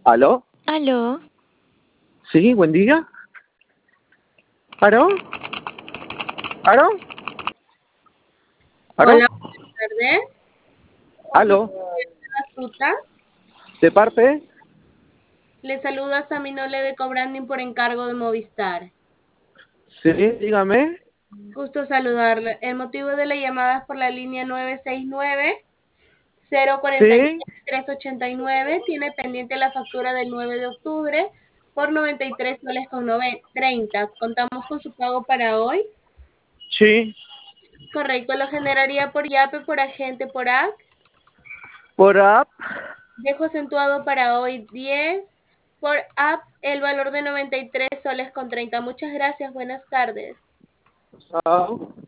¿Aló? Aló, Sí, buen día. ¿Aló? ¿Aló? ¿Aló? Hola, buenas tardes. ¿Aló? Astuta. ¿De parte? Le saluda Saminole de Cobranding por encargo de Movistar. Sí, dígame. Gusto saludarle. El motivo de la llamada es por la línea 969 Sí, 046 389. Tiene pendiente la factura del 9 de octubre por 93 soles con 30. Contamos con su pago para hoy. sí. Correcto, lo generaría por YAPE, por agente, por AC. Por app. Dejo acentuado para hoy 10 por app el valor de 93 soles con 30. Muchas gracias, buenas tardes. Chao.